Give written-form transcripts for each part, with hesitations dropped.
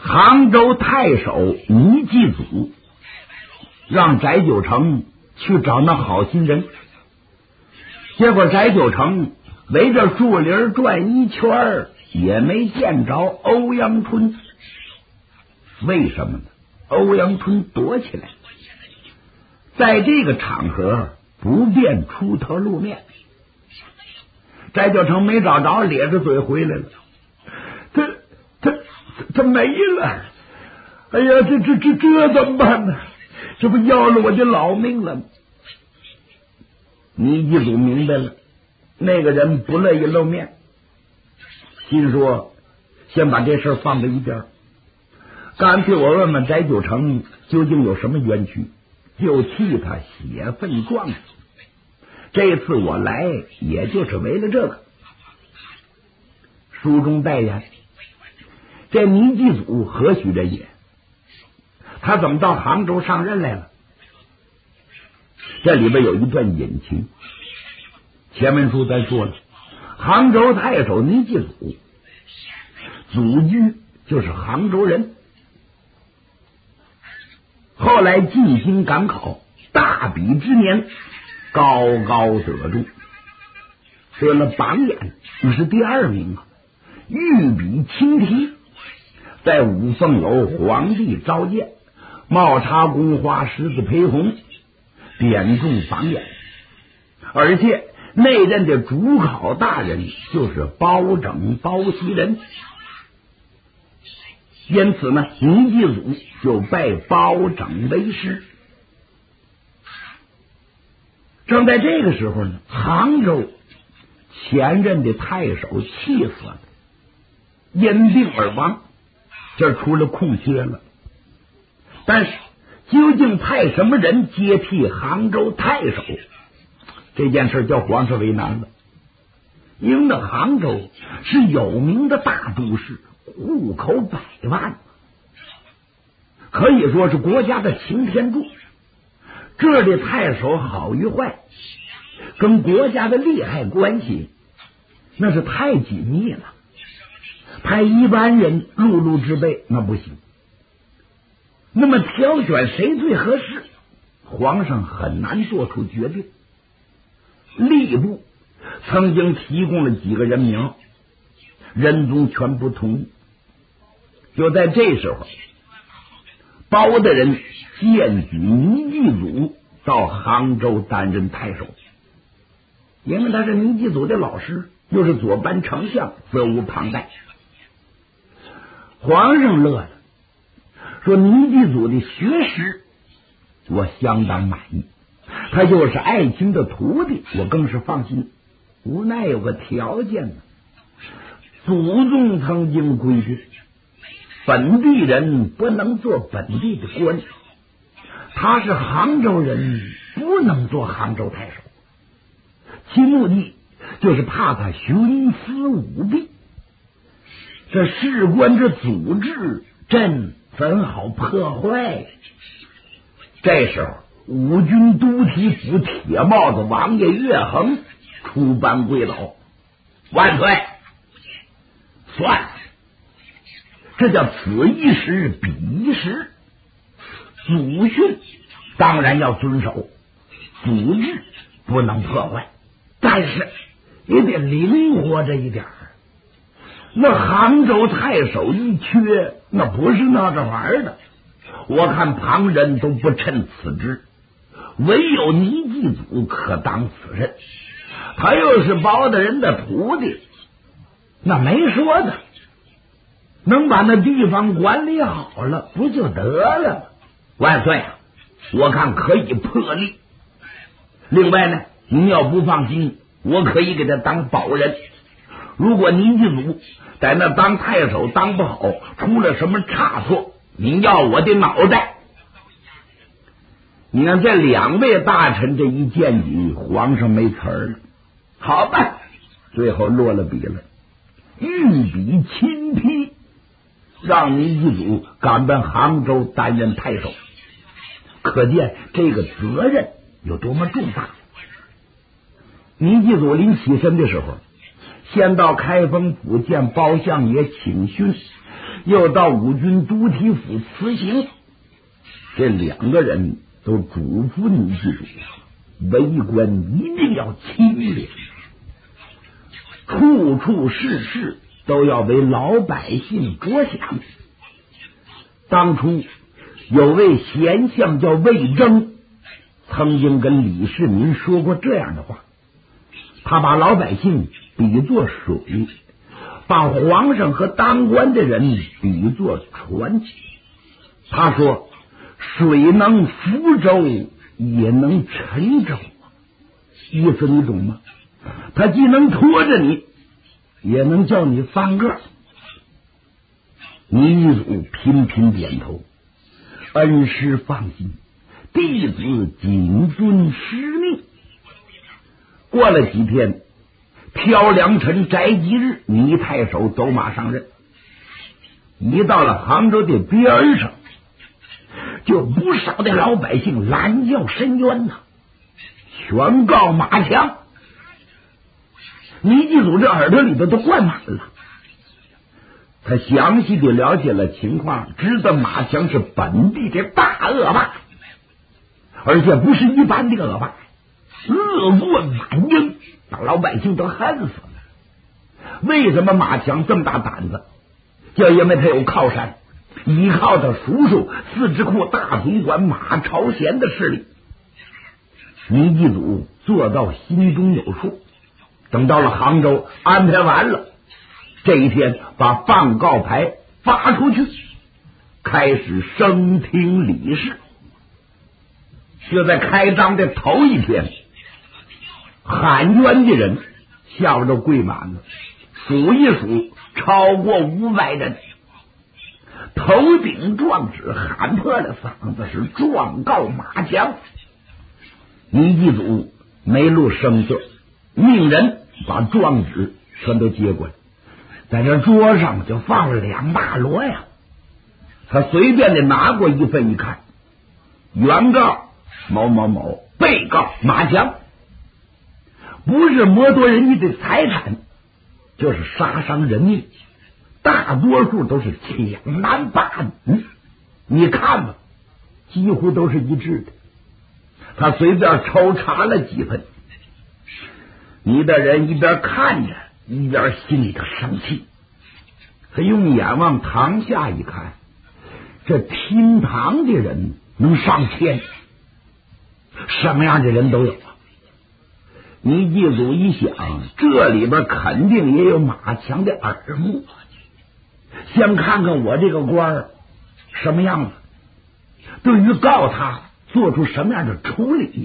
杭州太守倪继祖让翟九成去找那好心人，结果翟九成围着树林转一圈，也没见着欧阳春。为什么呢？欧阳春躲起来，在这个场合不便出头露面。翟九成没找着，咧着嘴回来了。他没了！哎呀，这怎么办呢？这不要了我的老命了！倪继祖明白了，那个人不乐意露面，心说先把这事放在一边，干脆我问问翟九成究竟有什么冤屈，就替他写份状子。这次我来也就是为了这个。书中代言，这倪继祖何许人也？他怎么到杭州上任来了？这里边有一段隐情。前文书咱说了，杭州太守倪继祖，祖居就是杭州人，后来进京赶考，大比之年高高得中，得了榜眼，你是第2名啊！御笔亲题，在五凤楼皇帝召见，帽插宫花，狮子陪红，点中榜眼。而且内任的主考大人就是包拯包袭人，因此呢，倪继祖就拜包拯为师。正在这个时候呢，杭州前任的太守气死了，因病而亡，这出了空缺了。但是究竟派什么人接替杭州太守，这件事叫皇上为难了。因为那杭州是有名的大都市，户口100万，可以说是国家的擎天柱。这儿的太守好与坏，跟国家的利害关系那是太紧密了，派一般人碌碌之辈那不行。那么挑选谁最合适，皇上很难做出决定。吏部曾经提供了几个人名，仁宗全不同意。就在这时候，包大人荐举倪继祖到杭州担任太守，因为他是倪继祖的老师，又是左班丞相，责无旁贷。皇上乐了，说倪继祖的学识我相当满意，他又是爱卿的徒弟，我更是放心。无奈有个条件呢，祖宗曾经规定，本地人不能做本地的官，他是杭州人，不能做杭州太守。其目的就是怕他徇私舞弊，这事关这组织，朕怎好破坏？这时候五军都提府铁帽子王爷岳衡出班跪倒，万岁！算了，这叫此一时彼一时，祖训当然要遵守，组织不能破坏，但是也得灵活着一点。那杭州太守一缺，那不是闹着玩的，我看旁人都不称此职，唯有倪继祖可当此任。他又是包大人的徒弟，那没说的，能把那地方管理好了不就得了吗？万岁啊，我看可以破例。另外呢，您要不放心，我可以给他当保人。如果倪继祖在那当太守当不好，出了什么差错，您要我的脑袋。你看这2位大臣这一荐举，皇上没词儿了。好吧，最后落了笔了，御笔亲批，让倪继祖赶奔杭州担任太守。可见这个责任有多么重大。倪继祖临起身的时候，先到开封府见包相爷请勋， 又到五军都提府辞行。这两个人都嘱咐你记住，为官一定要清廉，处处事事都要为老百姓着想。当初有位贤相叫魏征，曾经跟李世民说过这样的话，他把老百姓比作水，把皇上和当官的人比作船。他说水能覆舟，也能沉舟，意思你懂吗？他既能拖着你，也能叫你翻个。倪义祖频频点头，恩师放心，弟子谨遵师命。过了几天，挑良辰斋吉日，倪太守走马上任。一到了杭州的边上，就不少的老百姓懒叫申冤呐，宣告马强。倪继祖这耳朵里头都灌满了，他详细的了解了情况，知道马强是本地的大恶霸，而且不是一般的恶霸，恶贯满盈，把老百姓都恨死了。为什么马强这么大胆子？就因为他有靠山，依靠他叔叔四智库大总管马朝贤的势力。倪继祖做到心中有数，等到了杭州安排完了，这一天把放告牌发出去，开始升听理事。就在开张的头一天，喊冤的人下边都跪满了，数一数超过500人，头顶状纸喊破了嗓子，是状告马强。倪继祖没露声色，命人把状纸全都接过来，在这桌上就放了2大摞呀。他随便的拿过一份一看，原告某某某，被告马强，不是剥夺人家的财产，就是杀伤人命，大多数都是抢男霸女。你看吧，几乎都是一致的。他随便抽查了几份，你的人一边看着一边心里头生气。他用眼往堂下一看，这听堂的人能上千，什么样的人都有啊。倪继祖一想，这里边肯定也有马强的耳目，先看看我这个官儿什么样子，对于告他做出什么样的处理。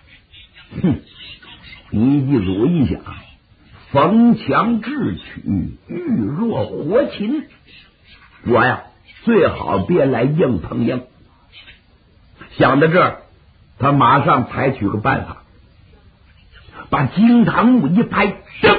倪继祖一想，逢强智取，遇弱活擒，我呀最好别来硬碰硬。想到这儿，他马上采取个办法，把惊堂木一拍，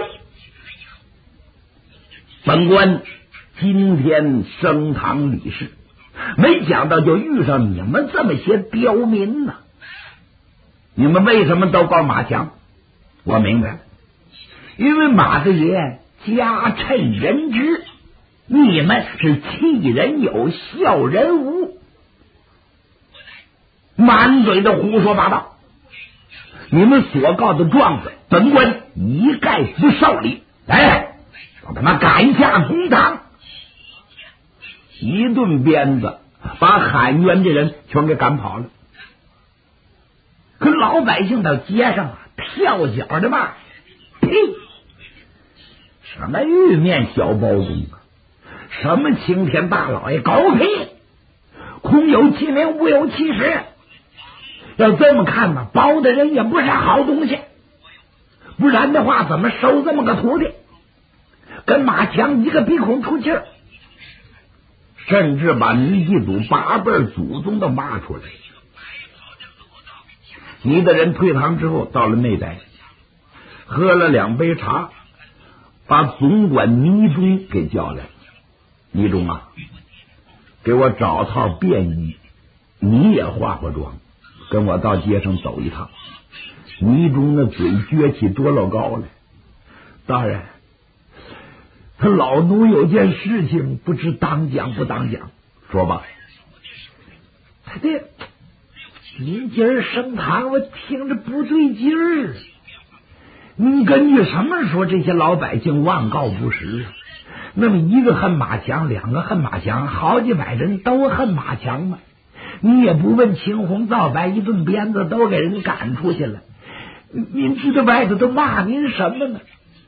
本官今天升堂理事，没想到就遇上你们这么些刁民呢。你们为什么都告马强？我明白了，因为马大爷家趁人之，你们是欺人有笑人无，满嘴的胡说八道。你们所告的状子，本官一概不受理。哎，我他妈赶下公堂！一顿鞭子把喊冤的人全给赶跑了。可老百姓到街上跳脚的骂：呸！什么玉面小包公啊，什么青天大老爷，狗屁！空有其名，无有其实。要这么看嘛，包的人也不是好东西，不然的话怎么收这么个徒弟？跟马强一个鼻孔出气儿，甚至把倪继祖8辈祖宗都骂出来。倪的人退堂之后，到了内宅，喝了2杯茶，把总管倪忠给叫来。倪忠啊，给我找套便衣，你也化化妆，跟我到街上走一趟。倪忠的嘴撅起多老高来。大人， 老奴有件事情，不知当讲不当讲。说吧。这您今儿升堂，我听着不对劲儿。你根据什么说这些老百姓妄告不实啊？那么一个恨马强，两个恨马强，好几百人都恨马强吗？你也不问青红皂白，一顿鞭子都给人赶出去了。您知道外头都骂您什么呢？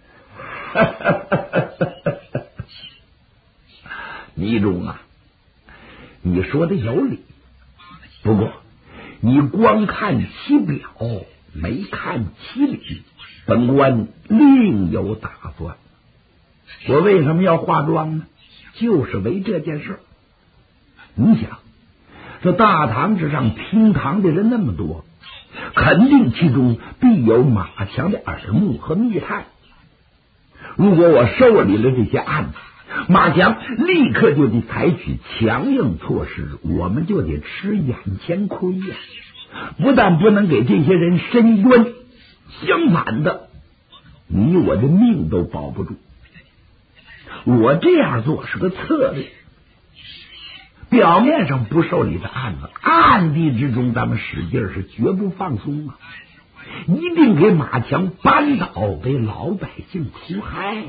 倪中啊，你说的有理，不过你光看其表，没看其理，本官另有打算。我为什么要化妆呢？就是为这件事。你想，这大堂之上听堂的人那么多，肯定其中必有马强的耳目和密探。如果我受理了这些案子，马强立刻就得采取强硬措施，我们就得吃眼前亏呀！不但不能给这些人伸冤，相反的，你我的命都保不住。我这样做是个策略，表面上不受理的案子，暗地之中咱们使劲是绝不放松啊！一定给马强扳倒，给老百姓除害呀！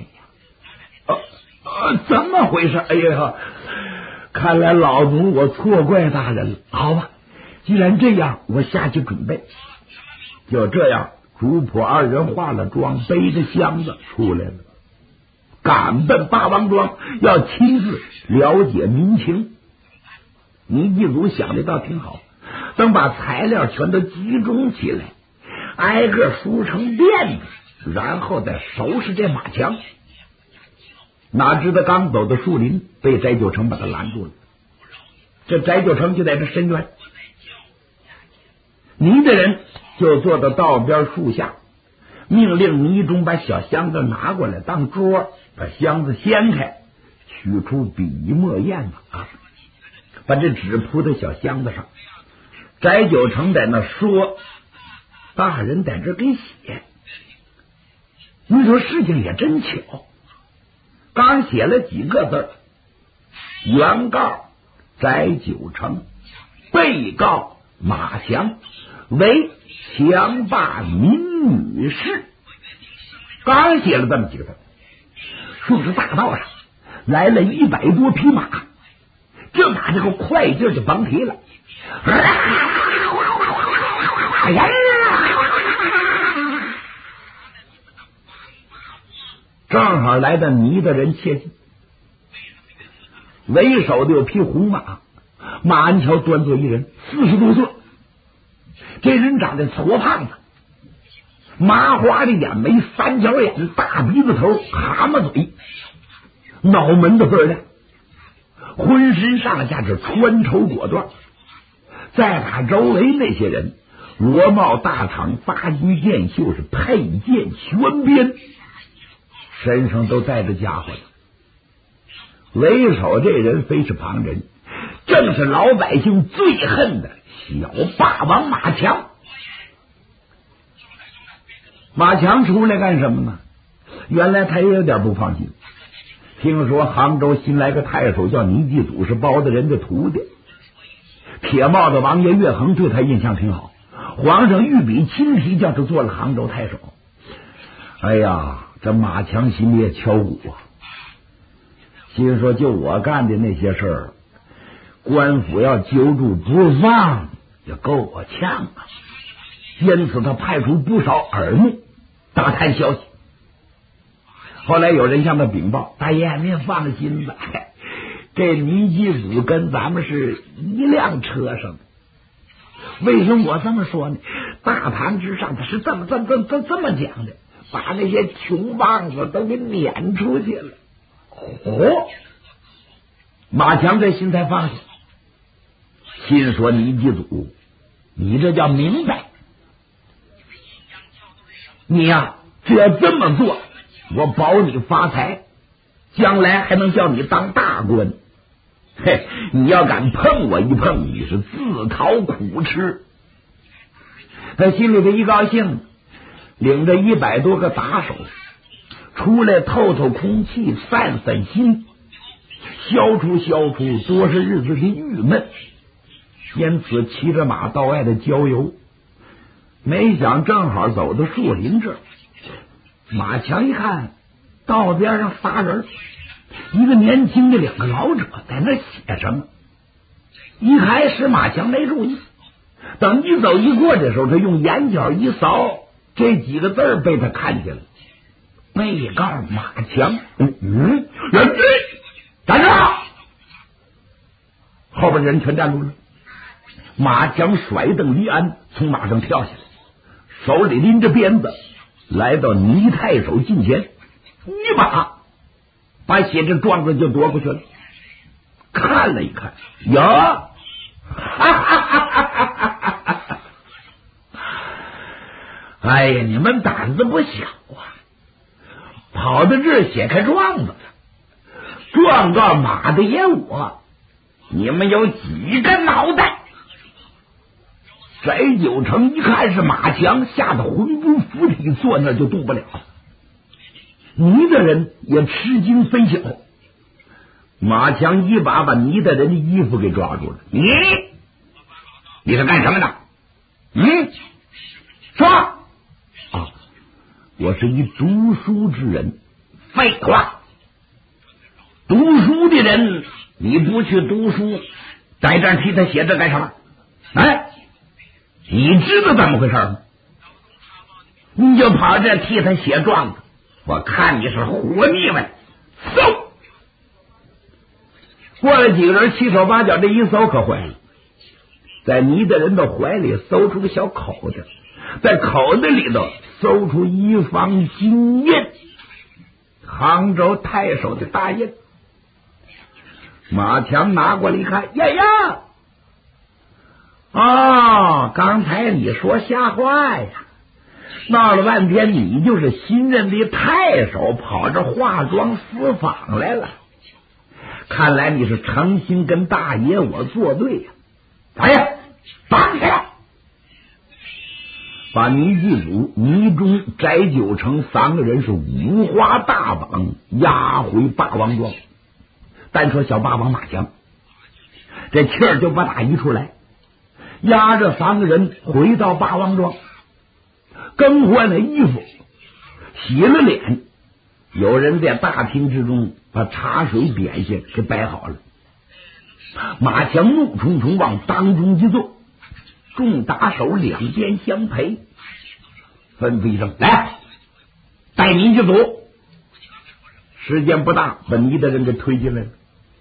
怎么回事？哎呀，看来老奴我错怪大人了。好吧，既然这样，我下去准备。就这样，主仆二人化了妆，背着箱子出来了，赶奔八王庄，要亲自了解民情。倪继祖想的倒挺好，等把材料全都集中起来，挨个梳成辫子，然后再收拾这马强。哪知道刚走到树林，被翟九成把他拦住了。这翟九成就在这深渊，倪的人就坐到道边树下，命令倪中把小箱子拿过来当桌，把箱子掀开，取出笔墨砚码，把这纸铺在小箱子上。翟九成在那说，大人在这给写。你说事情也真巧，刚写了几个字，原告翟九成，被告马强为强霸民女士。刚写了这么几个字，顺着大道上来了100多匹马，这马这个快劲就甭提了，正好来到倪的人切近，为首的有匹红马，马鞍桥端坐一人，40多岁，这人长得矬胖子，麻花的眼眉，三角眼，大鼻子头，蛤蟆嘴，脑门子倍儿亮，浑身上下是穿绸裹缎。再把周围那些人罗帽大氅，发簪剑袖，是佩剑悬鞭，身上都带着家伙的。为首这人非是旁人，正是老百姓最恨的小霸王马强。马强出来干什么呢？原来他也有点不放心，听说杭州新来个太守叫倪继祖，是包大人的徒弟，铁帽子王爷岳衡对他印象挺好，皇上御笔亲提叫他做了杭州太守。哎呀，这马强心里也敲鼓啊，心说就我干的那些事儿，官府要揪住不放也够我呛啊。因此他派出不少耳目打探消息。后来有人向他禀报，大爷您放心吧，这倪继祖跟咱们是一辆车上的。为什么我这么说呢？大堂之上他是这么讲的，把那些穷棒子都给撵出去了。马强这心才放下，心说倪继祖，你这叫明白，你呀，只要这么做，我保你发财，将来还能叫你当大官。嘿，你要敢碰我一碰，你是自讨苦吃。他心里头一高兴，领着100多个打手， 出来透透空气，散散心，消除多少日子的郁闷。因此骑着马到外的郊游，没想正好走到树林这儿，马强一看道边上仨人，一个年轻的，两个老者在那写什么。一开始马强没注意，等一走一过的时候，他用眼角一扫，这几个字被他看见了。被告马强，站住！后边人全站住了。马强甩蹬离鞍，从马上跳下来，手里拎着鞭子，来到倪太守近前，一把把写着状子就夺过去了。看了一看，呀，哎呀，你们胆子不小啊！跑到这儿写开状子了，状告马的也我，你们有几个脑袋？翟九成一看是马强，吓得魂不附体，坐那就动不了。倪的人也吃惊非小，马强一把倪的人的衣服给抓住了。你是干什么的？说啊，我是一读书之人。废话，读书的人你不去读书，在这儿替他写这干什么？哎，你知道怎么回事吗？你就跑这替他写状子，我看你是活腻歪。搜，过来几个人七手八脚，这一搜可坏了，在倪的人的怀里搜出个小口子，在口子里头搜出一方金印，杭州太守的大印。马强拿过来一看，呀，刚才你说瞎话呀，闹了半天你就是新任的太守，跑这化妆私访来了，看来你是诚心跟大爷我作对呀！大爷，绑起来！把倪继祖、倪忠、翟九成三个人是五花大绑，押回霸王庄。单说小霸王马强，这气儿就不打一处来，押着三个人回到霸王庄，更换了衣服，洗了脸，有人在大厅之中把茶水点心给摆好了。马强怒冲冲往当中一坐，众打手两边相陪，吩咐一声，来，带你一组。时间不大，把倪的人给推进来了。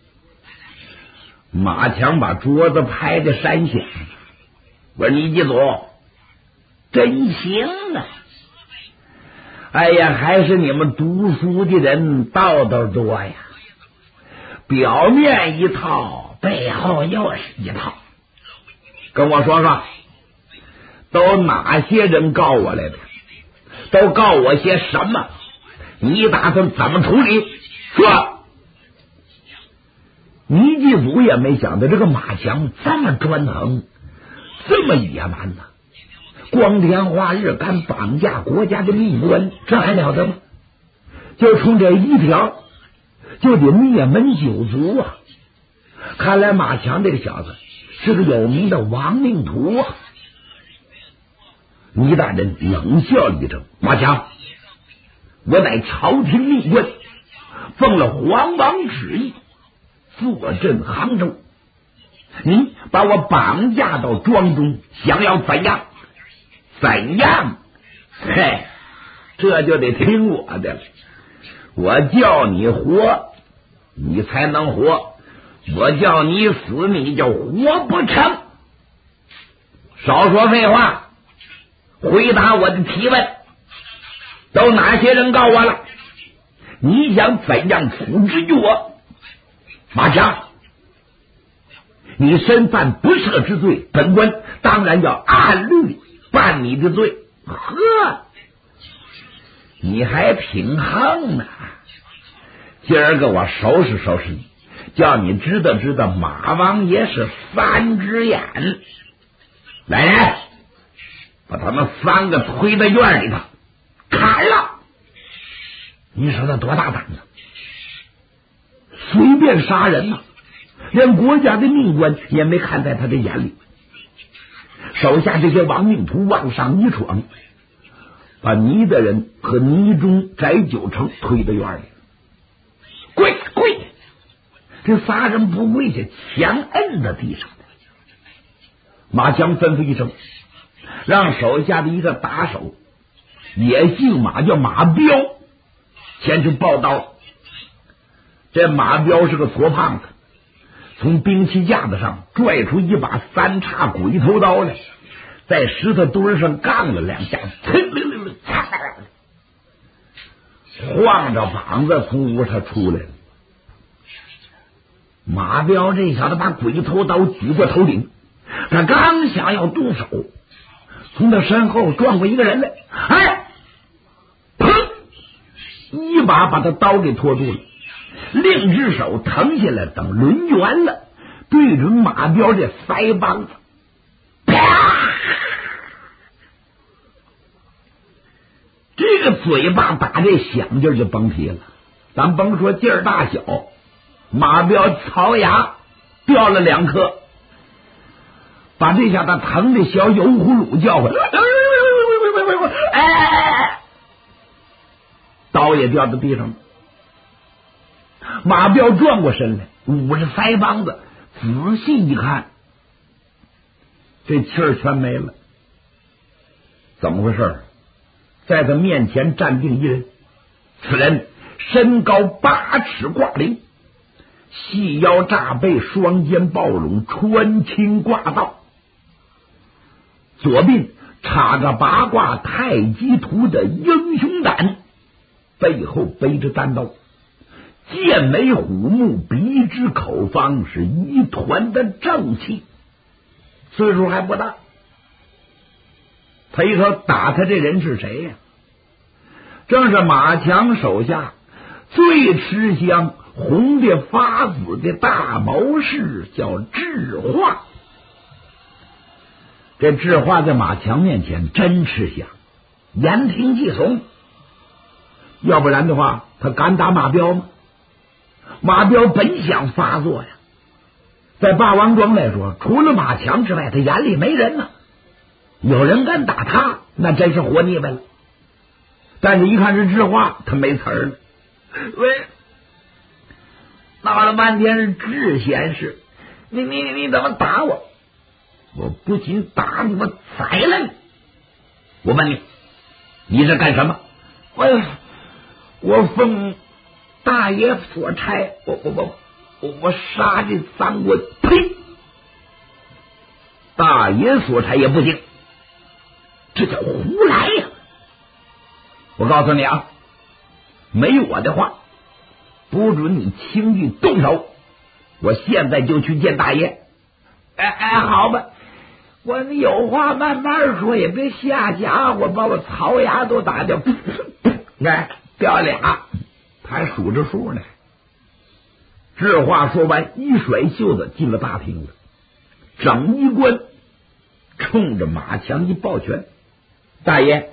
马强把桌子拍在山下，我说倪继祖，真行啊！哎呀，还是你们读书的人道道多呀，表面一套，背后又是一套。跟我说说，都哪些人告我来的？都告我些什么？你打算怎么处理？说。倪继祖也没想到这个马强这么专横，这么野蛮呢，光天化日敢绑架国家的命官，这还了得吗？就冲这一条，就得灭门九族啊！看来马强这个小子是个有名的亡命徒啊！倪大人冷笑了一声：“马强，我乃朝廷命官，奉了皇王旨意，坐镇杭州，你把我绑架到庄中，想要怎样？怎样？嘿，这就得听我的了。我叫你活，你才能活；我叫你死，你就活不成。少说废话，回答我的提问。都哪些人告我了？你想怎样处置于我？马强，你身犯不赦之罪，本官当然要按律办你的罪。呵，你还挺横呢！今儿个我收拾收拾你，叫你知道知道马王爷是三只眼。来人，把他们三个推到院里头砍了！ 你说他多大胆子，随便杀人呐，连国家的命官也没看在他的眼里。手下这些亡命徒往上一闯，把倪的人和倪中、翟九成推到院里。跪！这仨人不跪下，强摁在地上。马强吩咐一声，让手下的一个打手，也姓马，叫马彪，前去报道。这马彪是个矬胖子，从兵器架子上拽出一把3叉鬼头刀来，在石头墩上杠了2下，晃着膀子从屋上出来了。马彪这小子把鬼头刀举过头顶，他刚想要动手，从他身后撞过一个人来，砰！一把他刀给拖住了，另一只手腾下来，等抡圆了，对准马彪这腮帮子，啪！这个嘴巴打这响劲就崩皮了，咱甭说劲儿大小，马彪槽牙掉了2颗，把这下他疼的小油葫芦叫回来，刀也掉到地上了。马彪转过身来，捂着腮帮子，仔细一看，这气儿全没了。怎么回事？在他面前站定一人，此人身高8尺挂翎，细腰炸背，双肩抱拢，穿青挂道，左鬓插着8卦太极图的英雄胆，背后背着单刀，剑眉虎目，鼻直口方，是一团的正气。岁数还不大，回头打他这人是谁呀？正是马强手下最吃香、红的发紫的大谋士，叫智化。这智化在马强面前真吃香，言听计从。要不然的话，他敢打马彪吗？马彪本想发作呀，在霸王庄来说，除了马强之外，他眼里没人呢。有人敢打他，那真是活腻歪了。但是一看是智化，他没词儿了。喂，闹了半天是智贤士，你怎么打我？我不仅打你，我宰了你！我问你，你是干什么？我奉大爷所差，我杀这3国。呸！大爷所差也不行，这叫胡来呀！我告诉你啊，没我的话，不准你轻易动手。我现在就去见大爷。好吧，我有话慢慢说，也别下家伙把我槽牙都打掉。掉俩，他还数着数呢。这话说完，一甩袖子进了大厅了。整衣官冲着马强一抱拳：“大爷，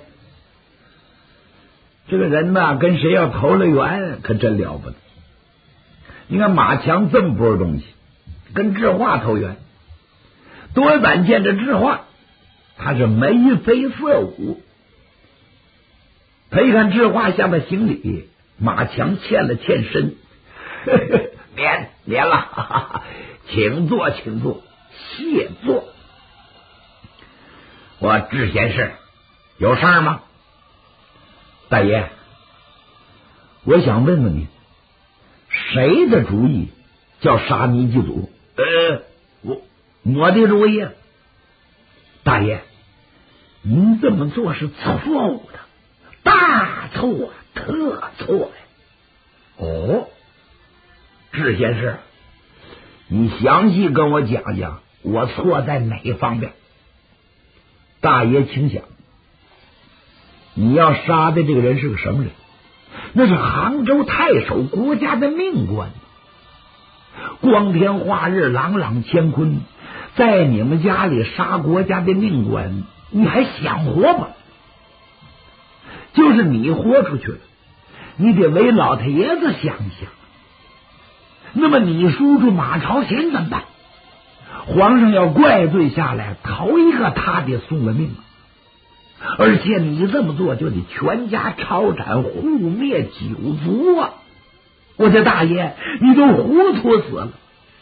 这个人呐，跟谁要投了缘，可真了不得。你看马强这么波东西，跟智化投缘，多晚见着智化，他是眉飞色舞。他一看智化向他行礼，马强欠了欠身，免了，哈哈，请坐，请坐，谢坐。我智贤士有事吗？大爷，我想问问你，谁的主意叫杀倪继祖？我的主意。大爷，您这么做是错误的，大错特错呀！哦，智贤士，你详细跟我讲讲，我错在哪方面？大爷，请讲。你要杀的这个人是个什么人？那是杭州太守，国家的命官，光天化日，朗朗乾坤，在你们家里杀国家的命官，你还想活吗？就是你豁出去了， 你得为老太爷子想想。那么你叔叔马朝贤怎么办？皇上要怪罪下来，头一个他得送了命了。而且你这么做就得全家抄斩，护灭九族啊！我的大爷，你都糊涂死了。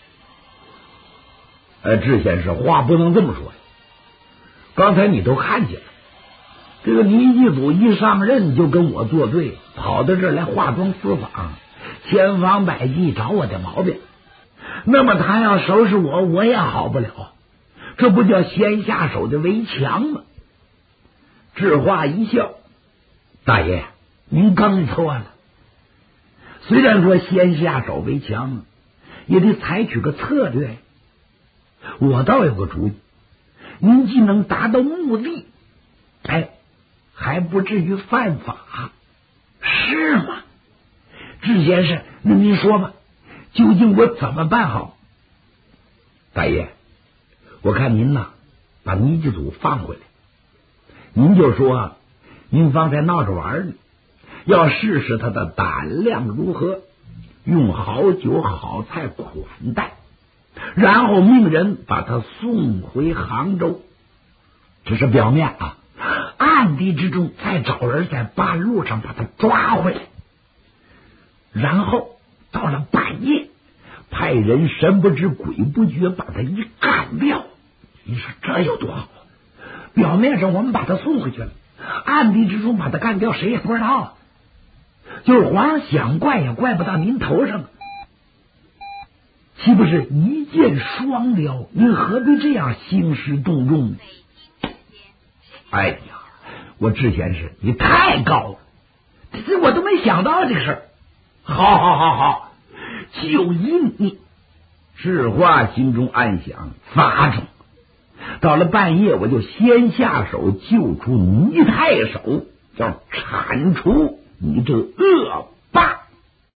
智先生，话不能这么说呀。刚才你都看见了，这个倪继祖一上任就跟我作对，跑到这儿来化妆私访，千方百计找我的毛病。那么他要收拾我，我也好不了，这不叫先下手的围墙吗？智化一笑，大爷，您更错了。虽然说先下手为强，也得采取个策略。我倒有个主意，您既能达到目的，还不至于犯法，是吗？智先生，那您说吧，究竟我怎么办好？大爷，我看您呐，把倪继祖放回来。您就说您方才闹着玩呢，要试试他的胆量如何，用好酒好菜款待，然后命人把他送回杭州。这是表面啊，暗地之中再找人在半路上把他抓回来，然后到了半夜派人神不知鬼不觉把他一干掉。你说这有多好？表面上我们把他送回去了，暗地之中把他干掉，谁也不知道。就是皇上想怪也怪不到您头上，岂不是一箭双雕？您何必这样兴师动众呢？哎呀，我智贤士，你太高了，这我都没想到这个事儿。好，就因你。智化心中暗想，发中。到了半夜，我就先下手救出倪太守，要铲除你这恶